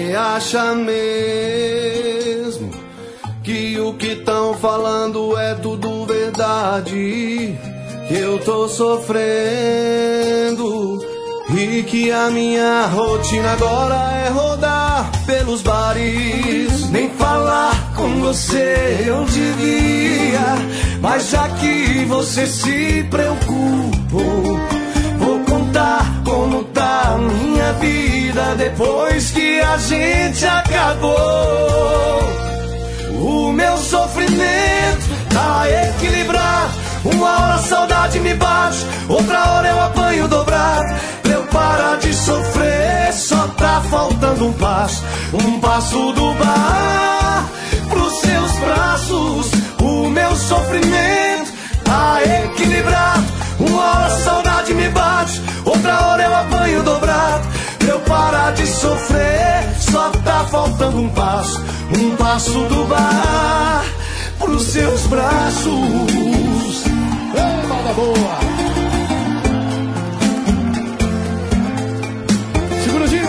Você acha mesmo que o que tão falando é tudo verdade? Que eu tô sofrendo e que a minha rotina agora é rodar pelos bares. Nem falar com você eu devia, mas já que você se preocupou, vou contar como tá a minha vida depois que a gente acabou. O meu sofrimento tá equilibrado. Uma hora a saudade me bate, outra hora eu apanho dobrado. Pra eu parar de sofrer, só tá faltando um passo do bar pros seus braços. O meu sofrimento tá equilibrado. Uma hora a saudade me bate, outra hora eu apanho dobrado. Pra eu parar de sofrer, só tá faltando um passo do bar pros seus braços. Ei, moda boa! Segura, Gil!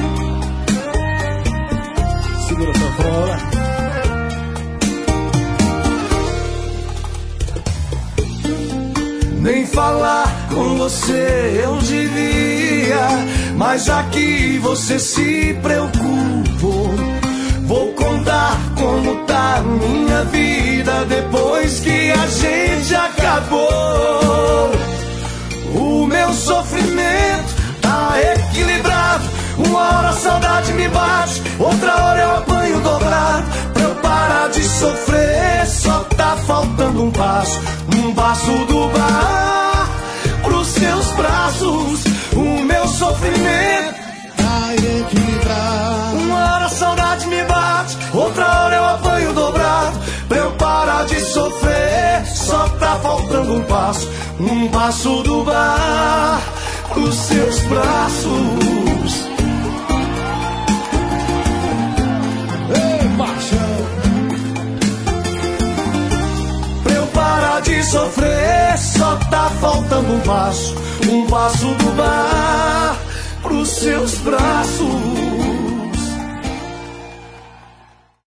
Segura a sanfona. Nem falar com você eu devia, mas já que você se preocupou, vou contar como tá a minha vida depois que a gente acabou. O meu sofrimento tá equilibrado. Uma hora a saudade me bate, outra hora eu apanho dobrado. Pra eu parar de sofrer, só tá faltando um passo do bar pros seus braços. O meu sofrimento Tá equilibrado. uma hora a saudade me bate, outra hora eu apanho dobrado. Pra eu parar de sofrer, só tá faltando um passo do bar pros seus braços. Ei, paixão! Pra eu parar de sofrer, só tá faltando um passo do bar pros seus braços.